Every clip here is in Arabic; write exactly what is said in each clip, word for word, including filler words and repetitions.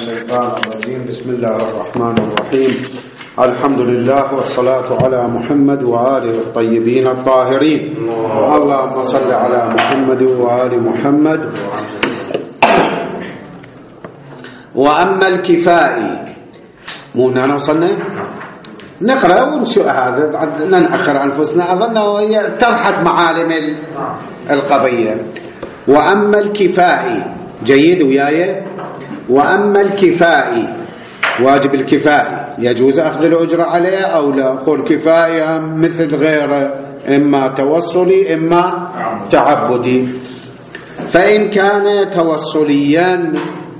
الشيطان الرجيم. بسم الله الرحمن الرحيم. الحمد لله والصلاة على محمد وآله الطيبين الطاهرين. اللهم صل على محمد وآل محمد. وأما الكفائي، مو هنا وصلنا نقرأ ونشوف هذا بعد ننأخر أنفسنا، أظنه هي تضحت معالم القضية. وأما الكفائي، جيد وياي. وأما الكفائي، واجب الكفائي يجوز أخذ الأجرة عليه أو لا؟ قول كفائي مثل غيره، إما توصلي إما تعبدي. فإن كان توصليا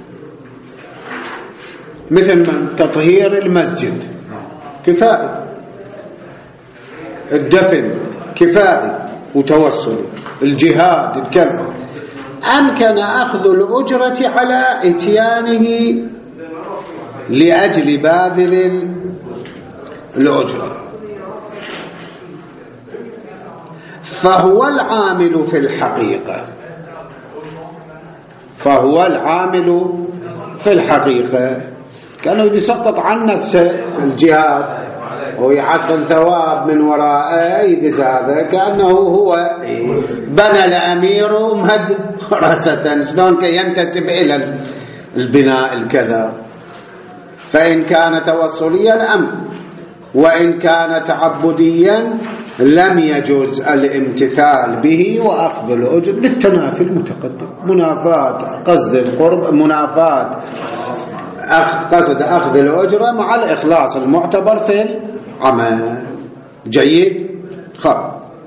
مثل من تطهير المسجد كفائي، الدفن كفائي وتوصلي، الجهاد الكلمة، أمكن أخذ الأجرة على إتيانه لأجل باذل الأجرة، فهو العامل في الحقيقة فهو العامل في الحقيقة كأنه يسقط عن نفسه الجهاد ويحصل ثواب من وراءه، يجوز هذا كأنه هو بنى الأمير ومهد رأسة، شلون ينتسب إلى البناء الكذا. فإن كان توصليا أم وإن كان تعبديا لم يجوز الامتثال به وأخذ الأجر بالتنافي المتقدم، منافاة قصد القرب، منافاة قصد أخذ الأجرة مع الإخلاص المعتبر في العمل. جيد. خب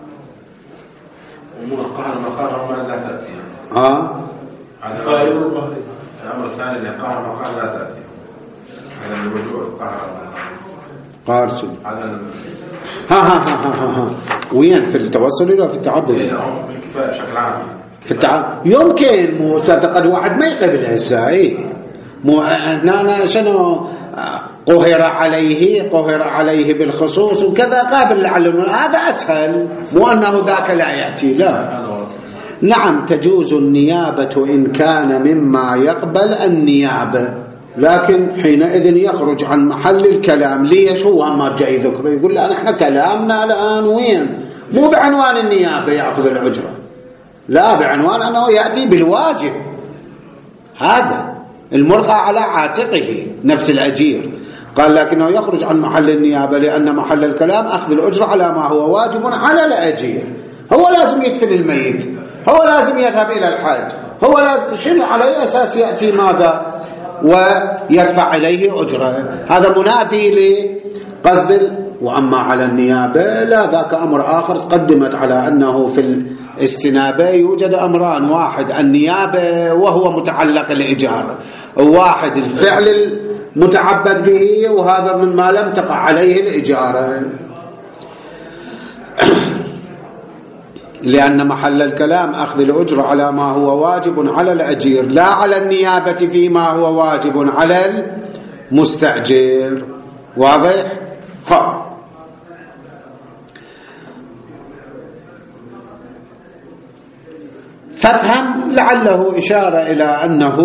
أمور القهر مقار ما لا تأتي. آه الأمر الثاني اللي قهر مقار لا تأتي، هذا الرجوع القهر قهر شو هذا ها ها ها ها ها وين في التوصل ولا في التعبد؟ في الكفاية بشكل عام. في التعبد يمكن، مو قد واحد ما يقبل هسه. اي مو أنا شنو قهر عليه قهر عليه بالخصوص وكذا قابل لعلم، هذا أسهل، مو أنه ذاك لا يأتي. لا، نعم تجوز النيابة إن كان مما يقبل النيابة، لكن حينئذ يخرج عن محل الكلام. ليش؟ هو ما جاي ذكره يقول لا نحن كلامنا الآن وين؟ مو بعنوان النيابة يأخذ الأجرة، لا، بعنوان أنه يأتي بالواجب، هذا الملقى على عاتقه نفس الأجير. قال لكنه يخرج عن محل النيابة لأن محل الكلام أخذ الأجرة على ما هو واجب على الأجير. هو لازم يدفن الميت، هو لازم يذهب إلى الحج، هو لازم شنو على أساس يأتي ماذا ويدفع إليه أجرة؟ هذا منافي لقصد. وأما على النيابة لا، ذاك أمر آخر قدمت على أنه في الاستنابة يوجد أمران، واحد النيابة وهو متعلق الإجارة، واحد الفعل المتعبد به وهذا مما لم تقع عليه الإجارة، لأن محل الكلام أخذ الأجر على ما هو واجب على الأجير لا على النيابة فيما هو واجب على المستأجر. واضح؟ خب فافهم لعله إشارة إلى أنه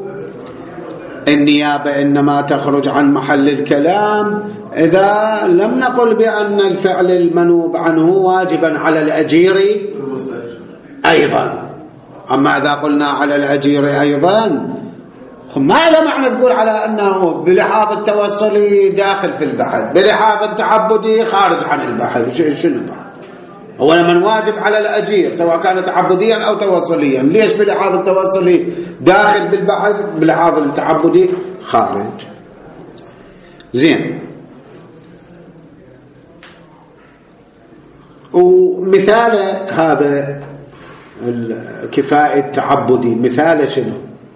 النيابة إنما تخرج عن محل الكلام إذا لم نقل بأن الفعل المنوب عنه واجبا على الأجير أيضا. أما إذا قلنا على الأجير أيضا ما لا معنى تقول على أنه بلحاظ التوصلي داخل في البحث، بلحاظ التعبدي خارج عن البحث. شنو البحث؟ هو من واجب على الأجير سواء كان تعبديا أو توصليا. ليش بلحاظ التوصلي داخل بالبحث، بلحاظ التعبدي خارج؟ زين. ومثال هذا الكفاءة التعبدي مثال شنو؟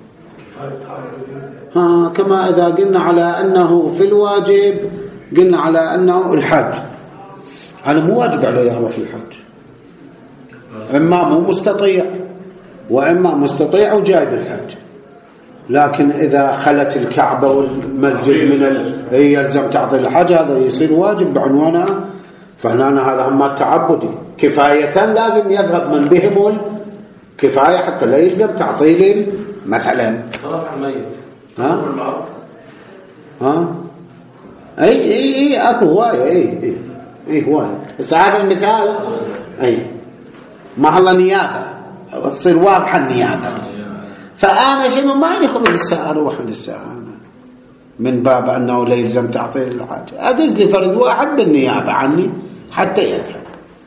ها كما إذا قلنا على أنه في الواجب قلنا على أنه الحج، أنا مو واجب عليه أروح الحج، إما مو مستطيع وإما مستطيع وجايب الحج، لكن إذا خلت الكعبة والمسجد من ال... هي يلزم تعطي الحج، هذا يصير واجب بعنوانها. فهنا هذا هم التعبدي كفاية لازم يذهب من بهم الكفاية حتى لا يلزم تعطيل مثلا صلاة الميت. ها ها اي اي اي اكو هوايه اي اي اي هوايه. بس هذا المثال اي محل نيابه تصير واضحه النيابه. فانا شنو ماني خلق الساعه اروح للساعه من باب انه لا يلزم تعطيل الحاجه، ادز لي فرد واحد بالنيابه عني حتى يذهب.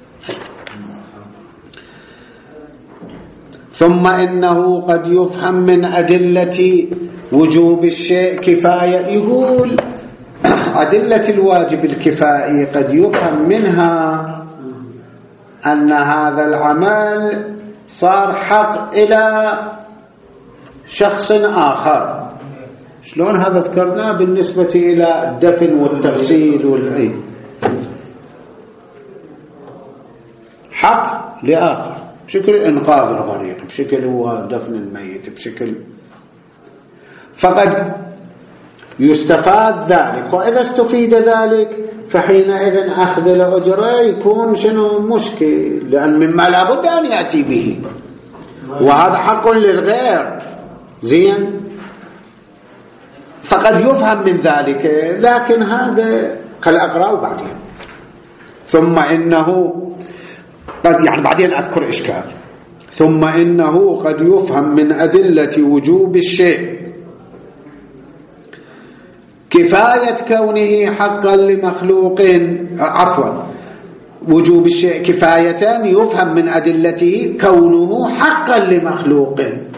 ثم إنه قد يفهم من أدلة وجوب الشيء كفاية. يقول أدلة الواجب الكفائي قد يفهم منها أن هذا العمل صار حق إلى شخص آخر. شلون هذا ذكرناه بالنسبة إلى الدفن والتغسيل والأي حق لآخر، بشكل إنقاذ الغريق، بشكل هو دفن الميت، بشكل. فقد يستفاد ذلك، وإذا استفيد ذلك فحينئذ أخذ الأجرة يكون شنو مشكل، لأن مما لابد أن يأتي به، وهذا حق للغير. زين، فقد يفهم من ذلك، لكن هذا خل أقرأ بعدين. ثم إنه قد يعني بعدين أذكر إشكال. ثم إنه قد يفهم من أدلة وجوب الشيء كفاية كونه حقا لمخلوق، عفوا وجوب الشيء كفاية يفهم من أدلته كونه حقا لمخلوق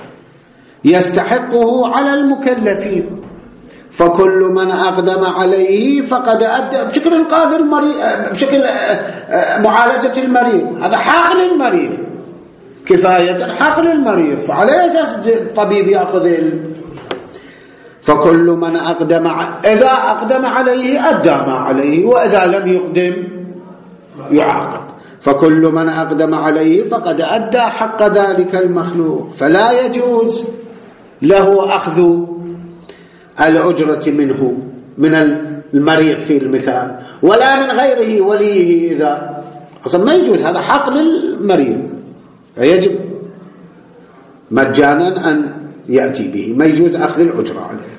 يستحقه على المكلفين، فكل من أقدم عليه فقد أدى بشكل إنقاذ المريض، بشكل معالجة المريض، هذا حق للمريض كفاية، حق للمريض، فعلى أساس الطبيب يأخذ ال... فكل من أقدم ع... إذا أقدم عليه أدى ما عليه، وإذا لم يقدم يعاقب. فكل من أقدم عليه فقد أدى حق ذلك المخلوق، فلا يجوز له أخذ الأجرة منه من المريض في المثال، ولا من غيره وليه، إذا أصلا ما يجوز، هذا حق للمريض فيجب مجانا أن يأتي به، ما يجوز أخذ الأجرة عليه.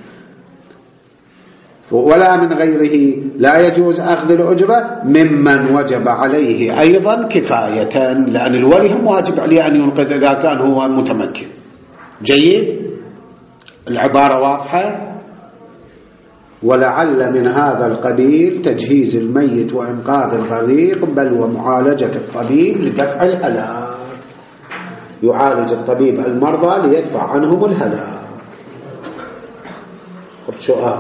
ولا من غيره لا يجوز أخذ الأجرة ممن وجب عليه أيضا كفاية، لأن الولي هم واجب عليه أن ينقذ إذا كان هو متمكن. جيد، العبارة واضحة. ولعل من هذا القبيل تجهيز الميت وإنقاذ الغريق، بل ومعالجة الطبيب لدفع الهلاك، يعالج الطبيب المرضى ليدفع عنهم الهلاك. خب سؤال،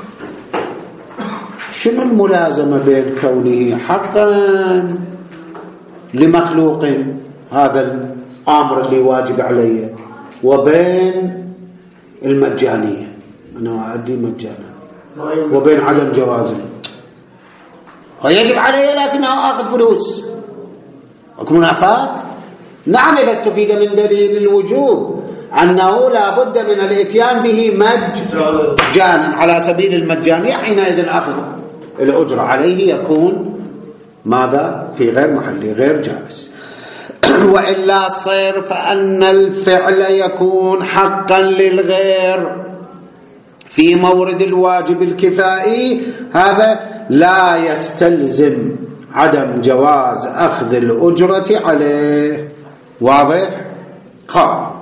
شنو الملازمة بين كونه حقا لمخلوق هذا الأمر اللي واجب عليه وبين المجانية، أنا أدي مجانا، وبين عدم جوازه؟ ويجب عليه لكنه أخذ فلوس، أكو منافات. نعم، إذا استفيد من دليل الوجوب أنه لا بد من الاتيان به مجانا على سبيل المجانية، حينئذ أخذ الأجرة عليه يكون ماذا؟ في غير محله، غير جائز. وإلا صير فأن الفعل يكون حقا للغير في مورد الواجب الكفائي، هذا لا يستلزم عدم جواز أخذ الأجرة عليه. واضح؟ خاب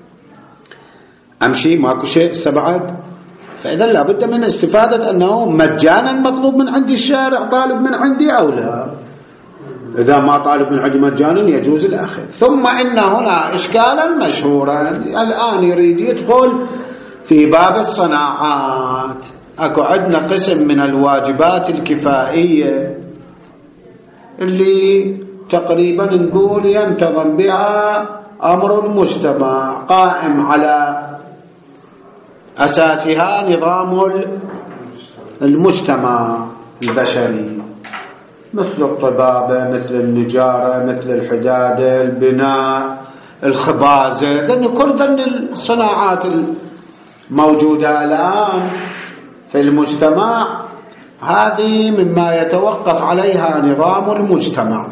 أمشي ماكو شيء سبعد. فإذا لابد من استفادة أنه مجانا مطلوب من عندي الشارع، طالب من عندي أو لا. إذا ما طالب من عندي مجانا يجوز الأخذ. ثم إن هنا إشكالا مشهورا الآن يريد يدخل في باب الصناعات. أكو عندنا قسم من الواجبات الكفائية اللي تقريبا نقول ينتظم بها أمر المجتمع، قائم على أساسها نظام المجتمع البشري، مثل الطبابة، مثل النجارة، مثل الحدادة، البناء، الخبازة، ذن كل ذن الصناعات الموجودة الآن في المجتمع، هذه مما يتوقف عليها نظام المجتمع.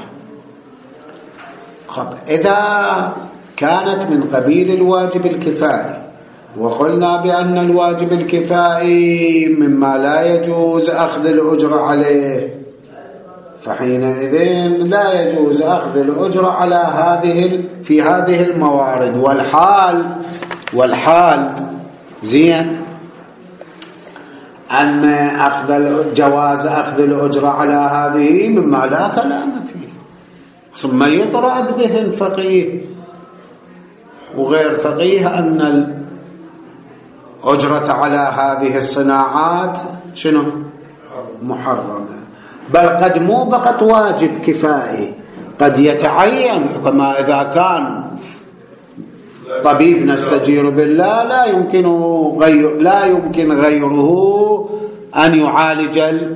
خب إذا كانت من قبيل الواجب الكفائي وقلنا بأن الواجب الكفائي مما لا يجوز أخذ الأجرة عليه، فحينئذ لا يجوز أخذ الأجرة على هذه في هذه الموارد. والحال والحال زين أن أخذ جواز أخذ الأجرة على هذه مما لا كلام فيه، ثم يطرأ بذهن فقيه وغير فقيه أن الأجرة على هذه الصناعات شنو؟ محرمة، بل قد مو بقت واجب كفائي، قد يتعين، كما إذا كان طبيب نستجير بالله لا يمكن غير لا يمكن غيره أن يعالج ال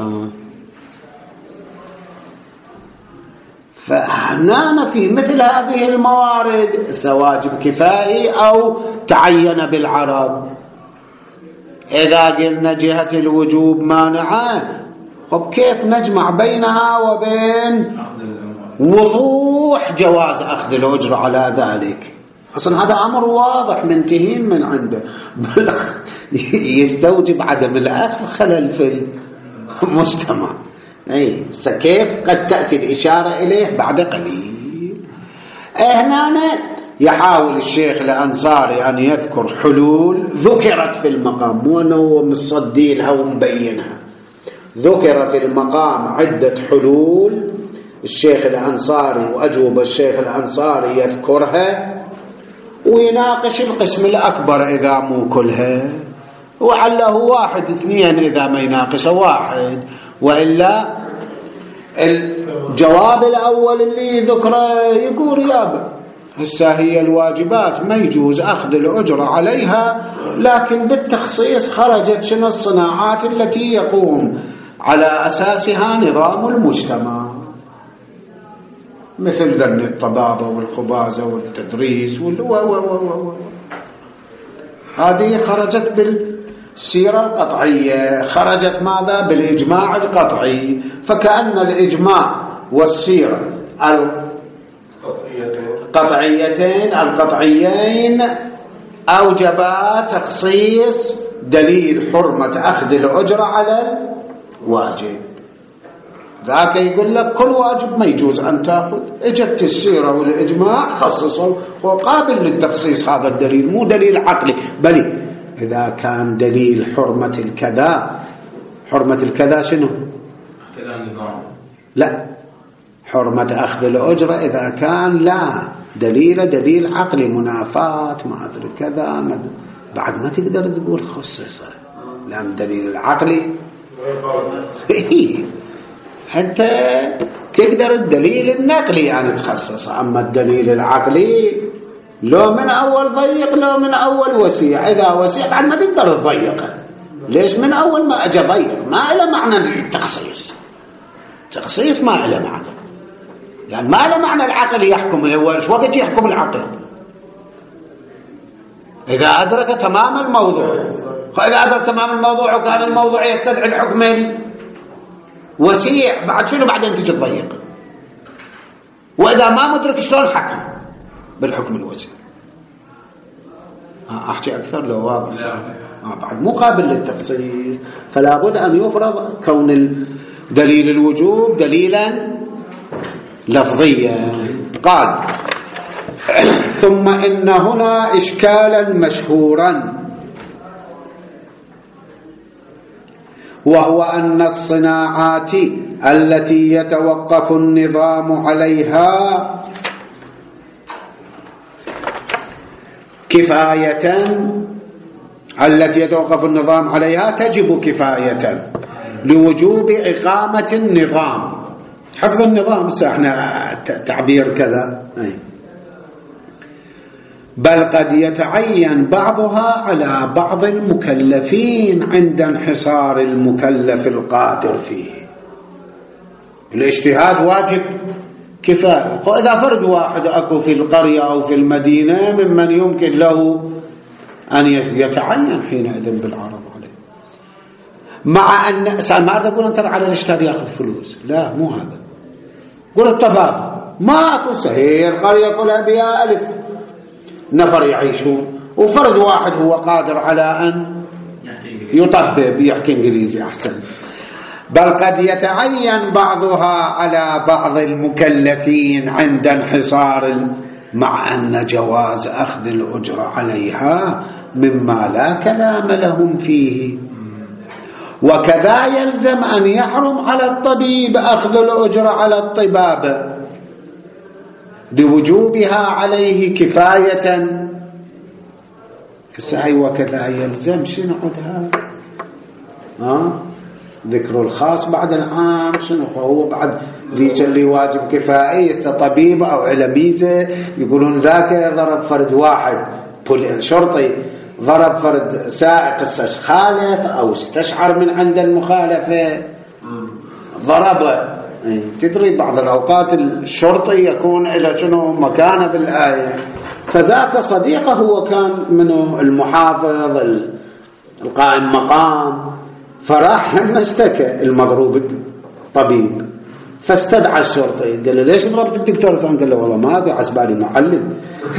فهنا في مثل هذه الموارد سواجب كفائي أو تعين بالعرض. إذا قلنا جهة الوجوب مانعة، طب كيف نجمع بينها وبين وضوح جواز أخذ الأجرة على ذلك؟ أصلا هذا أمر واضح منتهين من عنده، بل يستوجب عدم الأخذ خلل في المجتمع. أي كيف قد تأتي الإشارة إليه بعد قليل. هنا يحاول الشيخ الأنصاري أن يذكر حلول ذكرت في المقام، مو أنه مصدي لها ومبينها، ذكر في المقام عدة حلول الشيخ الأنصاري وأجوبة الشيخ الأنصاري يذكرها ويناقش القسم الأكبر إذا مو كلها، وعله واحد اثنين إذا ما يناقش واحد، وإلا الجواب الأول اللي ذكره يقول يابا هسه هي الواجبات ما يجوز أخذ الأجرة عليها، لكن بالتخصيص خرجت شنو الصناعات التي يقوم على أساسها نظام المجتمع، مثل ذن الطبابة والخبازة والتدريس وال و و و و هذه خرجت بالسيرة القطعية، خرجت ماذا؟ بالإجماع القطعي. فكأن الإجماع والسيرة القطعيتين القطعيين أوجبا تخصيص دليل حرمة أخذ الأجرة على الواجب. ذاك يقول لك كل واجب ما يجوز أن تأخذ، اجت السيرة والإجماع خصصوا، وقابل للتخصيص هذا الدليل، مو دليل عقلي، بل إذا كان دليل حرمة الكذا. حرمة الكذا شنو؟ لا، حرمة أخذ الأجرة إذا كان لا دليل دليل عقلي، منافاة ما أدري كذا، ما بعد ما تقدر تقول خصصه، لأن دليل العقلي حتى تقدر الدليل النقلي يعني تخصص، أما الدليل العقلي لو من أول ضيق لو من أول وسيع، إذا وسيع بعد ما تقدر تضيقه. ليش من أول ما أجى ضيق؟ ما له معنى التخصيص، تخصيص ما له معنى، يعني ما له معنى العقل يحكم. هو ايش وقت يحكم العقل؟ إذا أدرك تمام الموضوع. فإذا أدرك تمام الموضوع وكان الموضوع يستدعي الحكم وسيع، بعد شنو بعدين تجي تضيق؟ وإذا ما مدرك شلون حكم بالحكم الوسيع؟ أحكي أكثر لو واضح صار بعد مو قابل للتخصيص. فلا بد أن يفرض كون دليل الوجوب دليلا لفظيا. قال ثم إن هنا إشكالا مشهورا، وهو أن الصناعات التي يتوقف النظام عليها كفاية التي يتوقف النظام عليها تجب كفاية لوجوب إقامة النظام. حفظ النظام احنا تعبير كذا، بل قد يتعين بعضها على بعض المكلفين عند انحصار المكلف القادر فيه. الاجتهاد واجب كفاية، وإذا فرد واحد أكو في القرية أو في المدينة ممن يمكن له أن يتعين حينئذ بالعرض عليه، مع أن ما أريد أقول أن ترى على الاجتهاد يأخذ فلوس، لا مو هذا. قول الطباب ما أكو سهير القرية كلها بها ألف نفر يعيشون، وفرد واحد هو قادر على أن يطبب يحكي إنجليزي أحسن. بل قد يتعين بعضها على بعض المكلفين عند انحصار، مع أن جواز أخذ الأجرة عليها مما لا كلام لهم فيه. وكذا يلزم أن يحرم على الطبيب أخذ الأجرة على الطبابة لوجوبها عليه كفاية. السعي وكذا يلزم شنو عدها؟ ها ذكر الخاص بعد العام، شنو هو بعد ذيك اللي واجب كفائي طبيب أو علميزة يقولون ذاك ضرب فرد واحد شرطي ضرب فرد سائق استخالف أو استشعر من عند المخالفة ضربه. تدري بعض الأوقات الشرطي يكون إلى شنو مكانه بالآية، فذاك صديقه هو كان منه المحافظ القائم مقام، فراح لما اشتكى المضروب الطبيب فاستدعى الشرطي قال له ليش ضربت الدكتور فلان؟ قال له والله ما ادري حسبالي معلم.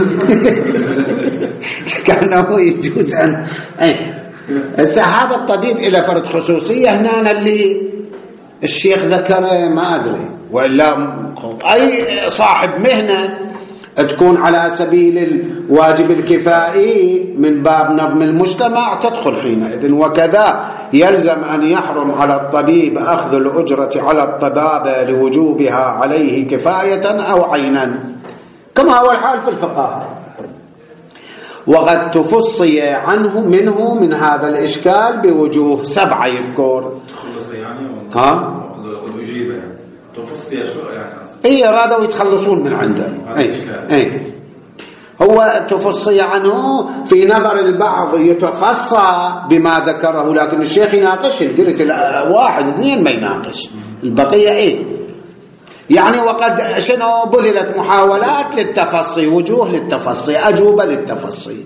كان هو يجوز ان اي هسه هذا الطبيب الى فرد خصوصيه هنا اللي الشيخ ذكره ما ادري، والا اي صاحب مهنه تكون على سبيل الواجب الكفائي من باب نظم المجتمع تدخل حينئذ. وكذا يلزم أن يحرم على الطبيب أخذ الأجرة على الطبابة لوجوبها عليه كفاية أو عينا، كما هو الحال في الفقهاء. وقد تفصي عنه منه من هذا الإشكال بوجوه سبعة يذكر. ها؟ تفصي شو يعني؟ إيه أرادوا يتخلصون من عنده. أي أي هو تفصي عنه في نظر البعض يتخصى بما ذكره، لكن الشيخ يناقش. قلت واحد اثنين ما يناقش، البقية إيه يعني. وقد شنو بذلت محاولات للتفصي، وجوه للتفصي، أجوبة للتفصي.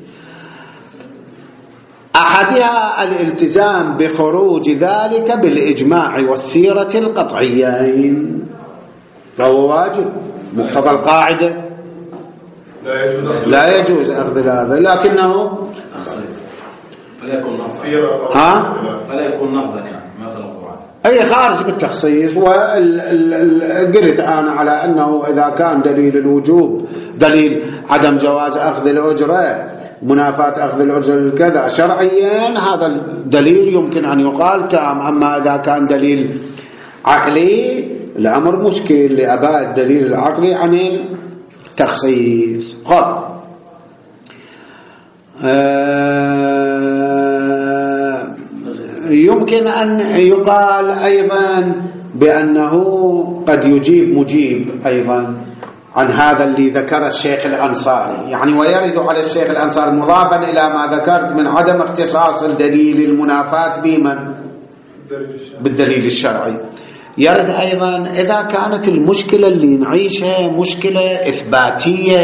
أحدها الالتزام بخروج ذلك بالإجماع والسيرة القطعيين، فهو واجب مقتضى القاعدة لا يجوز لا يجوز أخذ هذا، لكنه فلا يكون نظرا. ها فلا يكون نظرا يعني ما تنظر أي خارج بالتخصيص. وقلت أنا على أنه إذا كان دليل الوجوب دليل عدم جواز أخذ الأجرة، منافاة أخذ الأجرة كذا شرعيا، هذا الدليل يمكن أن يقال تام. أما إذا كان دليل عقلي الأمر مشكل لأباء الدليل العقلي عن التخصيص. خب آه يمكن أن يقال أيضا بأنه قد يجيب مجيب أيضا عن هذا اللي ذكر الشيخ الأنصاري، يعني ويرد على الشيخ الأنصاري مضافا إلى ما ذكرت من عدم اختصاص الدليل المنافاة بمن بالدليل الشرعي. يرد أيضا إذا كانت المشكلة اللي نعيشها مشكلة إثباتية،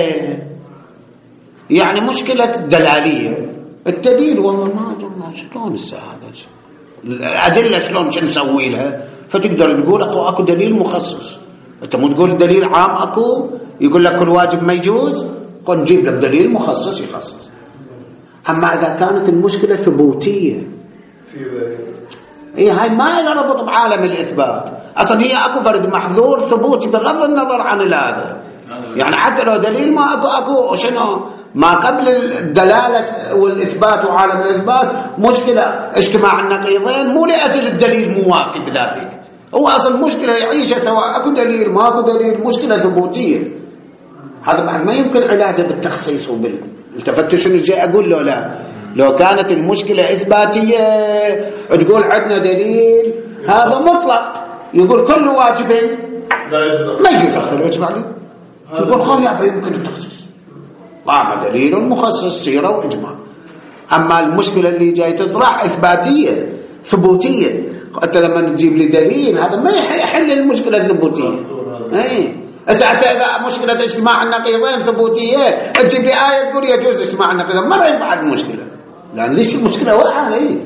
يعني مشكلة دلالية، الدليل والله ما ما شلون السهابة الأدلة شلون شو نسوي لها، فتقدر تقول أكو أكو دليل مخصص. أنت مو تقول دليل عام أكو يقول لك كل واجب ما يجوز، قل نجيب لك دليل مخصص يخصص. أما إذا كانت المشكلة ثبوتية في ذلك هي هاي ما لها ربط بعالم الإثبات أصلا، هي أكو فرد محظور ثبوتي بغض النظر عن هذا، يعني حتى لو دليل ما أكو أكو شنو ما قبل الدلالة والإثبات وعالم الإثبات مشكلة اجتماع النقيضين مو لأجل الدليل موافي بذلك، هو أصلا مشكلة يعيشها سواء أكو دليل ما أكو دليل، مشكلة ثبوتية. هذا بعد ما يمكن علاجه بالتخصيص وبال التفتش. شنو جاي أقول له؟ لا، لو كانت المشكلة إثباتية تقول عندنا دليل هذا مطلق يقول كل واجبين ما يجوز أخذ الواجب عليه، يقول خلاص يمكن التخصيص طبعا دليل مخصص سيرة وإجماع. أما المشكلة اللي جاي تطرح إثباتية ثبوتية، أنت لما نجيب لي دليل هذا ما يحل المشكلة الثبوتية. أي أسأت إذا مشكلة اجتماع النقيضين ثبوتية تجيب لي آية تقول يجوز اجتماع النقيضين، ما يفعل المشكلة لأن ليش المشكلة واقعة عليه.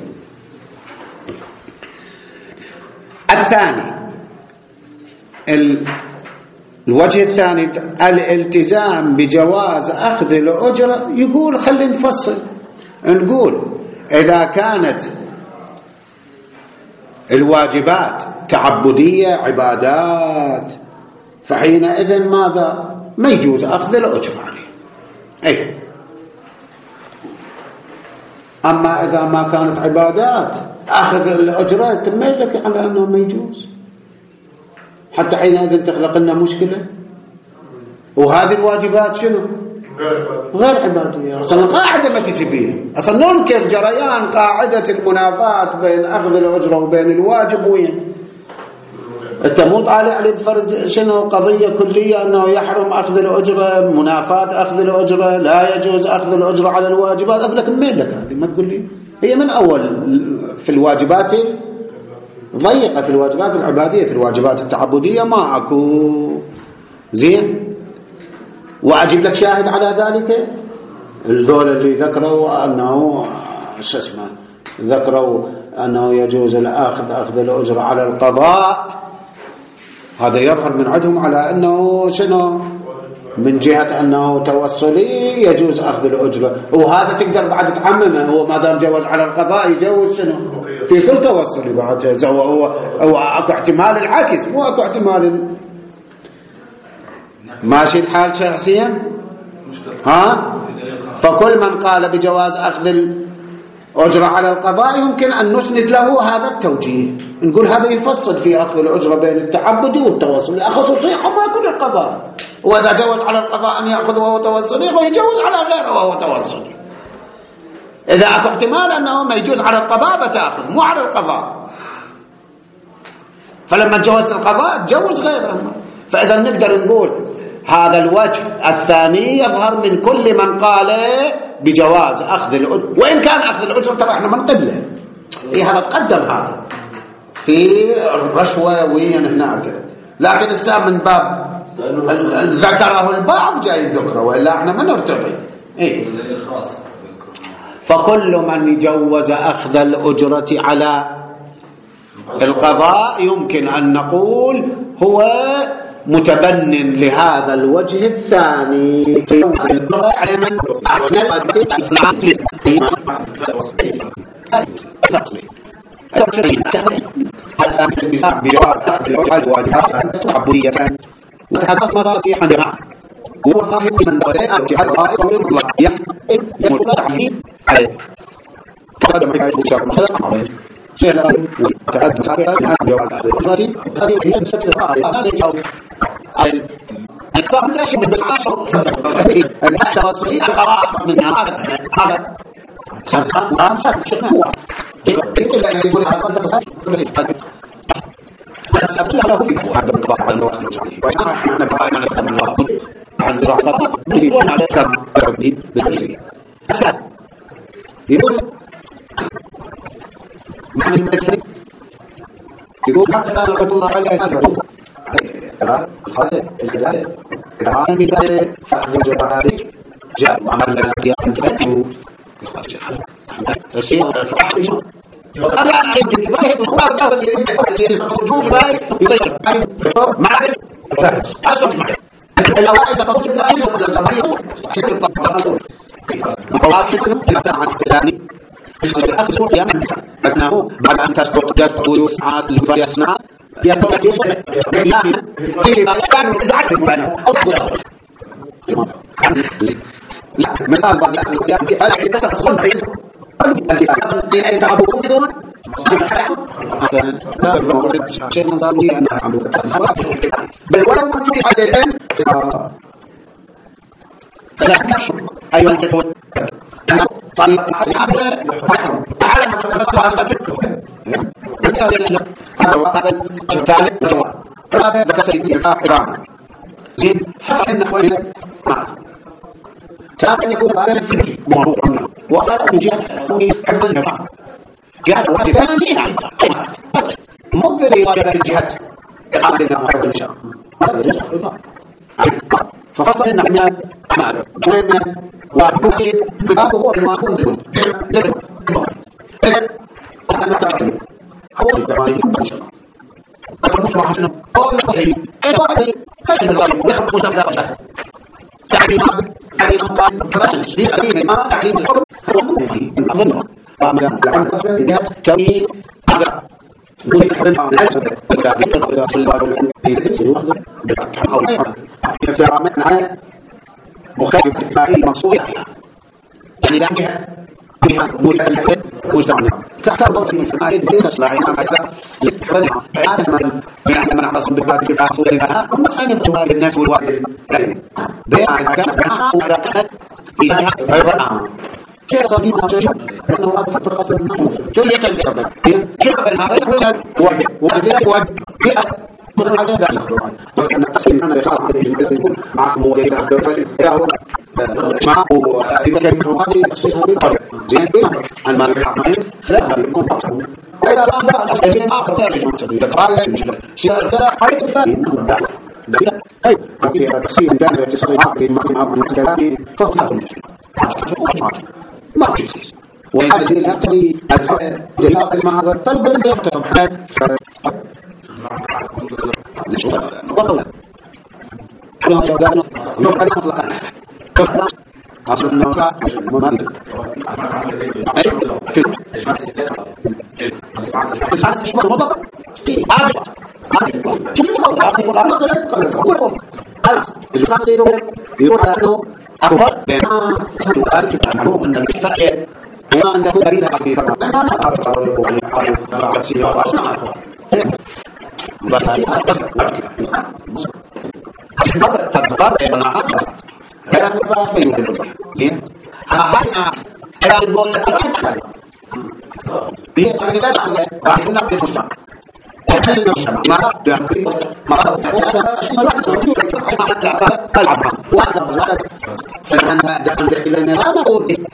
الثاني الوجه الثاني الالتزام بجواز أخذ الأجرة، يقول خلي نفصل نقول إذا كانت الواجبات تعبدية عبادات فحينئذ ماذا؟ ما يجوز أخذ الأجر عليه. أي أما إذا ما كانت عبادات أخذ الأجرة تميلك على أنه ما يجوز، حتى حينئذ تخلق لنا مشكلة. وهذه الواجبات شنو؟ غير عبادية أصلا. القاعدة ما تجي بيها أصلا. ننكر جريان قاعدة المنافاة بين أخذ الأجرة وبين الواجب. وين أنت مو طالع لي بفرد شنو قضية كلية أنه يحرم أخذ الأجرة، منافاة أخذ الأجرة، لا يجوز أخذ الأجرة على الواجبات. أقول لك مين لك هذه؟ ما تقول لي هي من أول في الواجبات ضيقة، في الواجبات العبادية، في الواجبات التعبدية ما أكو زين. وأجيب لك شاهد على ذلك. الذول اللي ذكروا أنه شو اسمه ذكروا أنه يجوز الأخذ أخذ الأجرة على القضاء، هذا يظهر من عندهم على أنه شنو من جهة أنه توصلي يجوز أخذ الأجرة. وهذا تقدر بعد تعممه، هو ما دام جوز على القضاء يجوز شنو في كل توصلي بعد. هو هو أكو احتمال العكس، مو أكو احتمال. ماشي الحال شخصيا. ها فكل من قال بجواز أخذ الأجرة على القضاء يمكن أن نسند له هذا التوجيه، نقول هذا يفصل في أخذ الأجرة بين التعبد والتوصل، خصوصية ما كل القضاء. وإذا جوز على القضاء أن يأخذ وهو توصلي ويجوز على غيره وهو توصلي. إذا أكو احتمال أنه ما يجوز على القضاء بتأخذ، مو على القضاء. فلما تجوز القضاء تجوز غيره. فإذا نقدر نقول هذا الوجه الثاني يظهر من كل من قال بجواز أخذ الأجر، وإن كان أخذ الأجر ترى احنا من قبله. إيه هذا تقدم هذا في الرشوة وين هناك، لكن السام من باب ذكره البعض جاي ذكره، وإلا احنا ما نرتقي. إيه فكل من يجوز أخذ الأجرة على القضاء يمكن أن نقول هو متبن لهذا الوجه الثاني. وتحقق مصالح الجماعة وظاهر من وسائل جهاد الرائع والإطلاعية عليه تقدم حكاية الشرق محلق سهلا وتعد مسابقة من هذا الجواب الأجراتي. هذه هي مسابقة القاعدة هذا يجاوب الأكثر من أشياء من بس عشر الأكثر الصحيح القراءة من هذا هذا خمسة خمسة شيء هو كل اللي يقول هذا خمسة سأقول له في هذا الضغط على الوقت الجديد وإنما إحنا بقى أنا أتكلم الله عن دراسة بدون على كم أربعين بالجزء أساس يقول معنى المثل يقول هذا رحمة الله عليه أجره خاصة الحجاية إذا كان بذلك فأخرج ذلك جاء وعمل الذي ينتهي يخرج السير الفرح بشو أنا أحب فاهم الله اللي يسقطون باي يغير ما أعرف أسمع لو واحد فقط لا يجوز الجماهير حيث التطور مواقفكم عن الثاني الأخذ يعني أنه بعد أن تسقط تسقط ويسعى لفاي أسناء يسقط يسقط يعني إذا كان يزعج منه لا مثال بعض الأحيان أنا إذا تصل بعيد اللي أي تعبوا بدون مثلا هذا شيء نظام لي أنا أعمل بل ولو ما تريد عليهم فلا تكشف أيها الأخوة أنا طالب هذا على ما تفكر هذا هذا الثالث جواب هذا بكسر إفاق زين حصل إن أخواني كان يكون هذا في موضوع عنه وهذا من جهة حفظ النظام جهة واجب ثاني مو بالواجب من جهة إقامة النظام وحفظ النظام هذا جزء ففصل إن احنا أعمال وإن وحبوكي ببابه هو ما يكون بدون لذلك إذن أنا نتعلم حول الدمائي إن شاء الله أنا مش محسنه أول التحيي إيه وقتي كيف الله يخبط مسابقة بشكل تعليم تعليم قائم بلاش دي خليني ما تعليم الحكم أظنه وما لعن تصبيات توحيد هذا يقول لك لا يصدق ولا يقدر ولا صلى الله عليه وسلم بالفتح أو بالفتح معنا مخالف اتباعي منصوص يعني لا جهة فيها متألفة مجتمعنا كأكثر ضغط من الفمائل بين أصلاحي ما معنى يتحرنها عادة من أحد من أحدث بالبعض في فاصل لها ومسألة فتوى للناس والوالد بين عادات بها وعلاقات إياها أيضا شيء صديق مجرد لأنه أكثر قصد المحمود شو اللي يتنزل شيء قبل هذا يقول واحد وجديد واحد بيئة مثل عجز لا شخص وفعنا التقسيم أنا يخاص بالإجابة معكم ودينا هو معه إذا كان من هذه تخصيصها بالطريق زين عن ما يحققين خلافها يكون فقط وإذا كان لا الأصلين ما أخذ تاريخ مجرد قال يمجد سيارة حريق الثاني من الدعوة طيب وفي التقسيم كان يتصيحا في المقام المتكلمين فقط ما تجلس وهذا الذي يقتضي الفرق للاقل مع هذا الطلب يقتضي وقولا حلوة جوابنا نقل مطلقا كفنا أصل النوكا مماثل أي شو إسعاد الشمال مطلقا عادي عادي شو اللي يقول عادي يقول عادي يقول يقول خلاص اللي خلاص يقول يقول أنه أفضل بما تؤكد عنه أن الفرق بما أن تكون بريدة في فرق بما أعرف أقول عن الحال الرأسية وأصنع وهذه القصة الفرق تتفرق بما أعرف هذا الفرق بين الفرق زين أحسن هذا البول تتفرق به فرقات على رأسنا بالمجتمع تحل المجتمع ما يعطي ما قلعها واحدة بزوجة فأنا دخل داخل النظام أقول لي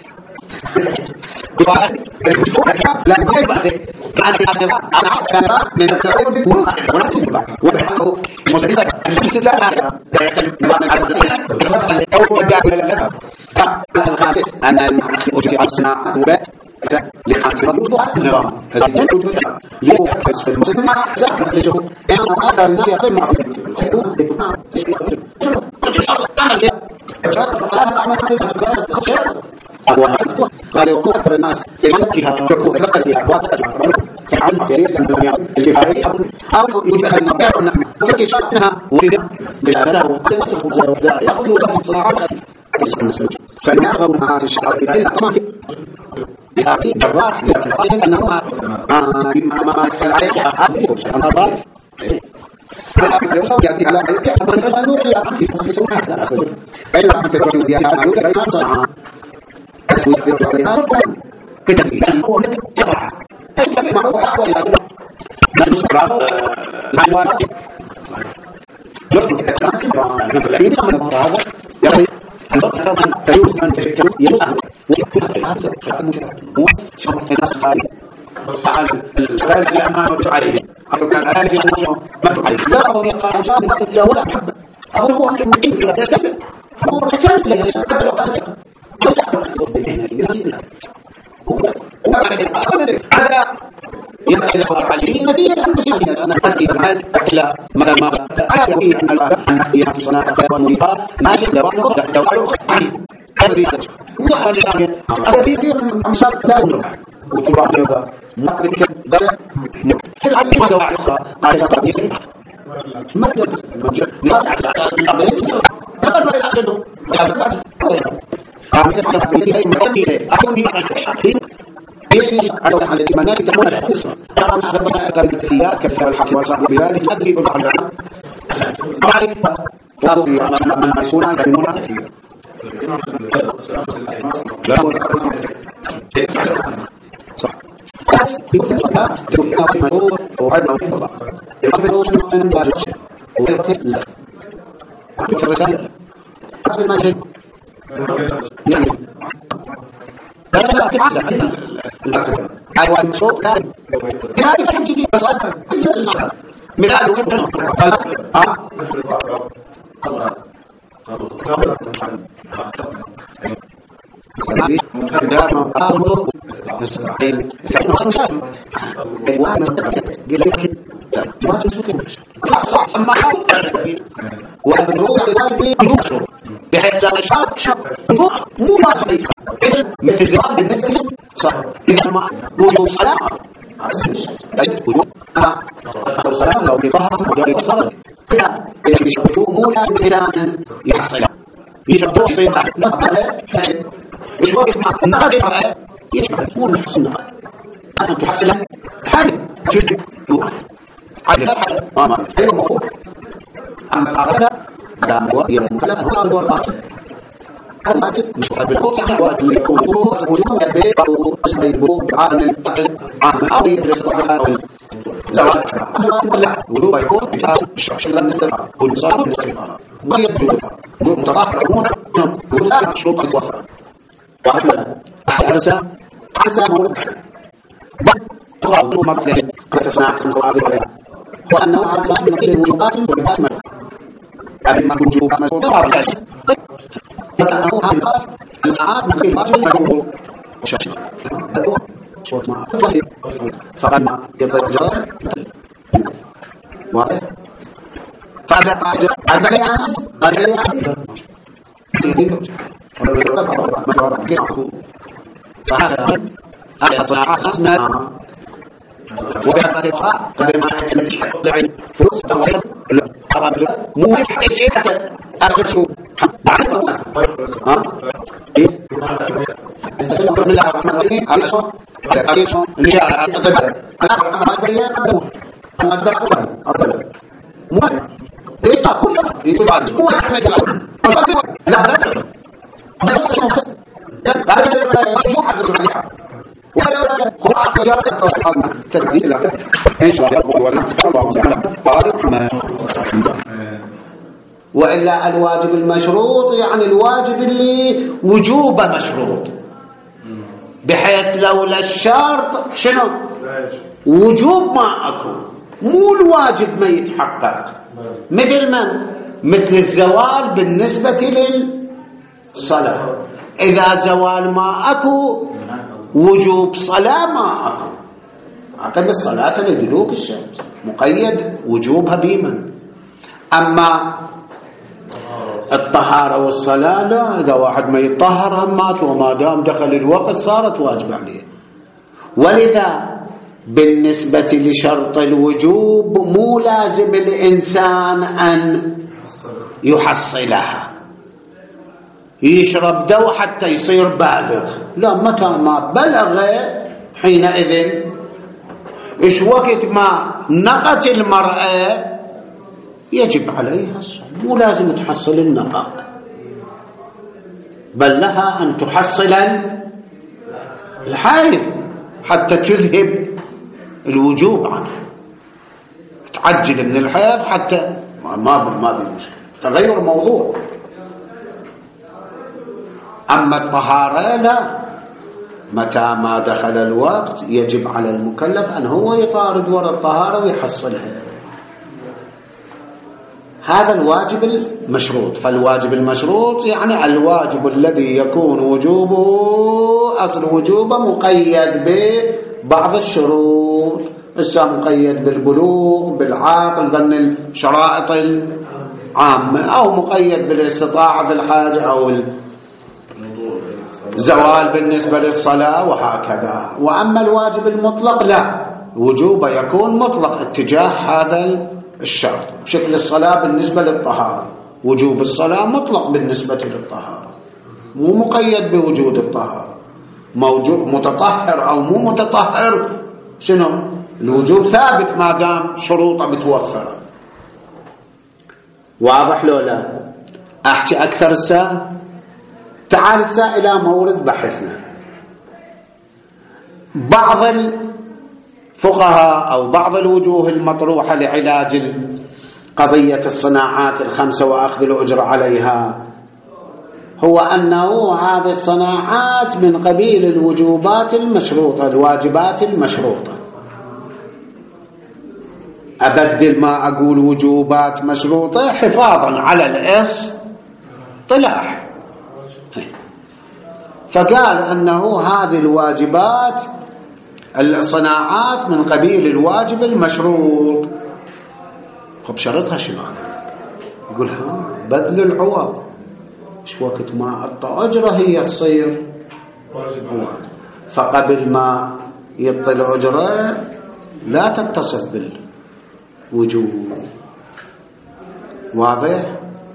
لا ما يبقى كان في النظام أنا كان من التعاون بقوة ونفس البعض وبحاله المسلمين النفس لا لا يكلم نظام العالم أو يدعو إلى الأسف الخامس أن المعرفة على الصناعة لحافظ وجوه النظام فالدين وجوه يحفظ في المسلم ما أحزاب نخرجه يعني أكثر الناس يقول معصير قال يقول أكثر الناس يملكها يكون يملكها واسطة فعل معصيرية اللي هاي أو يجعل النظام نحن تلك شأنها وزيزة بالعداء وكل مصر خبزة وحداء يأخذ وقت صلاحات فإن يرغب من هذا الشعب إلا كما في يأتي جراح يتفاهم أنه ما يسأل عليك أحد أنت ضعيف يأتي على عليك من يسأل عليك يسأل هذا أصلا إلا من فكرة زيادة عليك لا يطلع أسوأ في الرجال كتير هو جراح أي ما هو أحوال من يسأل العنوان يصبح الإنسان في الإنسان هذا يعني الوقت هذا تجوز من تشكل يمسح ويكون هذا المجرد هو شرط الناس الخارج فعل الخارج أما مدعو عليه أو كان الخارج مدعو عليه لا هو يقع إنسان لا ولا محبة أو هو مقيم في لا يستسلم هو أساس لا يستسلم لو كان هذا يسأل عليه نتيجة المسلمين أنا أفضل المال إلى مثل ما على يقين أن الأخير في صناعة والمريضة ما شئ دوام الدوام عنه هذه وهذا الثاني هذا في كثير من أمثال لا يمر وتبع هذا مطرق ضلع في العالم وزواع أخرى قال يقرأ يسمع ما يجوز مجرد لا هذا ما يحصل هذا قال مثل ما أكون في يسري على على الإيمانات تكون الحديثة طبعا أخبرنا أكثر الكثيات كثير الحفظ وصحبه بذلك أدري بضع العام قالوا في من مسؤول عن المنى كثير صح بس بفضل توفيق في مدور وعد موفق الله يقبل شنو سنة باجة ويقبل لا في الرسالة أصل ما يجب يعني لا لا لا كيف عسى أيوة المسؤول كان هذا كان جديد بس أكثر مثال وجدنا قال آه دائما قالوا نستعين فإنه خمسان الواحد قال لك ما تسوكي صح أما حاول وأن هو الواحد يبصر بحيث لا شرط شرط مو واجب يتحقق مثل زوال بالنسبة صار إذا ما وجوب صلاة وجوب صلاة لو بطهر ودور صلاة لا يشرطوه مو لازم الإنسان يحصلها يشرطوه يصير لا هذا مش وقت ما النقد يشرع يشرط مو نحصل النقد أنا تحصلها حالي شرط نوع حالي لا حالي ما ما حالي موضوع أما الأرادة دام هو يوم ثلاثة هو الدور الأرض هذا مش قد بالخوف يعني واجب يكون فوز وجود البيت أو اسم البوب عام الفقر عام أو يدرس أو زواج لا وجوب يكون الشخص لم يستطع والصار يستطيع ما يدرك متطهر عموما وثالث شروط الوفاء وعلى أحرسة عسى مولد بعض مرة كتصنع صنعات وأنه أرسل من كل الوجوبات والوجوبات يعني ما وجوبات مسؤولة وعلى فكأنه هذه الخاص الساعات من كل واجب المجهول وشاشة صوت ما فقد ما يتجرد واضح فعلا قاعدة قاعدة لي عاس قاعدة لي عاس فهذا هذه الصناعات خاصة وبعض الأخرى فبما التي تطلع فلوس توحيد مو في حق الشيء حتى أرجو بعد ها إيه بسم الله الرحمن الرحيم على صوت على صوت اللي هي الطبيعة أنا ما أشبه قدمه أنا أتذكر أقول مو ليس كله يتوجع هو أحمد الله لا لا لا لا بعد يرجو حق الرحمن ولا خلاص جرت تجديد ان شاء الله ولا الله تعالى والا الواجب المشروط يعني الواجب اللي وجوبه مشروط بحيث لولا الشرط شنو وجوب ما اكو مو الواجب ما يتحقق مثل من مثل الزوال بالنسبه للصلاه اذا زوال ما اكو وجوب صلاة ما أكو عقب الصلاة لدلوك الشمس مقيد وجوبها بيمن أما الطهارة والصلاة لا إذا واحد ما يطهر هم مات وما دام دخل الوقت صارت واجب عليه ولذا بالنسبة لشرط الوجوب مو لازم الإنسان أن يحصلها يشرب دواء حتى يصير بالغ لا متى ما بلغ حينئذ إيش وقت ما نقت المرأة يجب عليها الصوم مو لازم تحصل النقاء بل لها أن تحصل الحيض حتى تذهب الوجوب عنه تعجل من الحيض حتى ما ما بيمشي تغير موضوع أما الطهارة لا متى ما دخل الوقت يجب على المكلف أن هو يطارد وراء الطهارة ويحصلها هذا الواجب المشروط فالواجب المشروط يعني الواجب الذي يكون وجوبه أصل وجوبه مقيد ببعض الشروط إذا مقيد بالبلوغ بالعقل ضمن الشرائط العامة أو مقيد بالاستطاعة في الحاجة أو زوال بالنسبة للصلاة وهكذا وأما الواجب المطلق لا وجوبه يكون مطلق اتجاه هذا الشرط بشكل الصلاة بالنسبة للطهارة وجوب الصلاة مطلق بالنسبة للطهارة مو مقيد بوجود الطهارة موجود متطهر أو مو متطهر شنو الوجوب ثابت ما دام شروطه متوفرة واضح لو لا أحكي أكثر الساعة تعال إلى مورد بحثنا بعض الفقهاء أو بعض الوجوه المطروحة لعلاج قضية الصناعات الخمسة وأخذ الأجر عليها هو أنه هذه الصناعات من قبيل الوجوبات المشروطة الواجبات المشروطة أبدل ما أقول وجوبات مشروطة حفاظا على الاصطلاح فقال أنه هذه الواجبات الصناعات من قبيل الواجب المشروط طب شرطها شنو يقول ها بذل العوض إيش وقت ما أعطى أجرة هي تصير واجب. فقبل ما يعطي الأجرة لا تتصف بالوجوب. واضح؟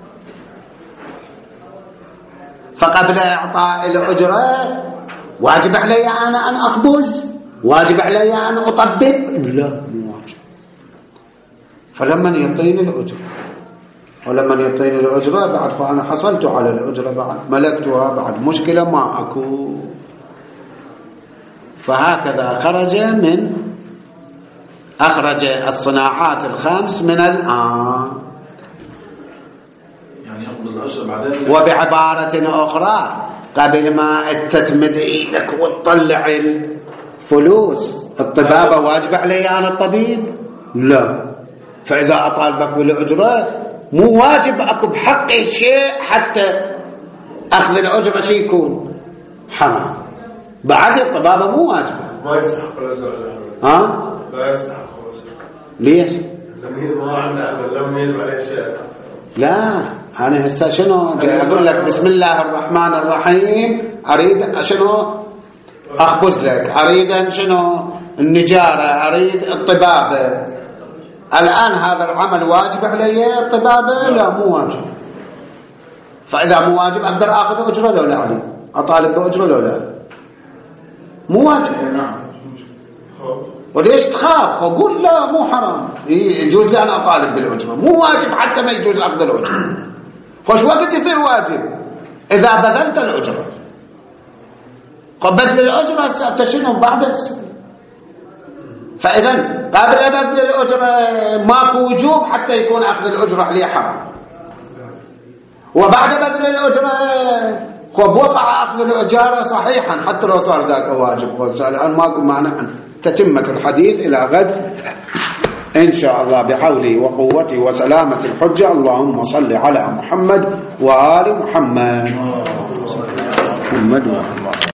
فقبل إعطاء الأجرة واجب علي أنا أن أخبز، واجب علي أن أطبب، لا مو واجب. فلما يعطيني الأجرة ولما يعطيني الأجرة بعد فأنا حصلت على الأجرة بعد ملكتها بعد مشكلة ما أكو. فهكذا خرج من أخرج الصناعات الخمس من الآن. يعني أخذ الأجر بعدين. وبعبارة أخرى قبل ما تتمد إيدك وتطلع الفلوس الطبابة واجب علي أنا الطبيب؟ لا. فإذا أطالبك بالأجرة مو واجب أكو بحقي شيء حتى أخذ الأجرة شيء يكون حرام. بعد الطبابة مو واجبة. ما يستحق الأجرة. ها؟ لا يستحق الأجرة. ليش؟ لم ما عنده لم يجب عليه شيء أساسا. لا أنا هسه شنو جاي أقول لك بسم الله الرحمن الرحيم أريد شنو أخبز لك، أريد شنو النجارة، أريد الطبابة. الآن هذا العمل واجب علي الطبابة؟ لا مو واجب. فإذا مو واجب أقدر أخذ أجرة لو لا علي، أطالب بأجرة لو لا؟ مو واجب. نعم. وليش تخاف؟ أقول لا مو حرام، يجوز لي أنا أطالب بالأجرة، مو واجب حتى ما يجوز أخذ الأجرة. خوش وقت يصير واجب إذا بذلت الأجرة. بذل الأجرة تشنو بعد السنة. فإذا قبل بذل الأجرة ماكو وجوب حتى يكون أخذ الأجرة عليه حرام، وبعد بذل الأجرة خب وقع أخذ الأجارة صحيحا حتى لو صار ذاك واجب. الآن ماكو معنى أن تتمة الحديث إلى غد إن شاء الله بحوله وقوته وسلامة الحجة. اللهم صل على محمد وآل محمد. محمد وآل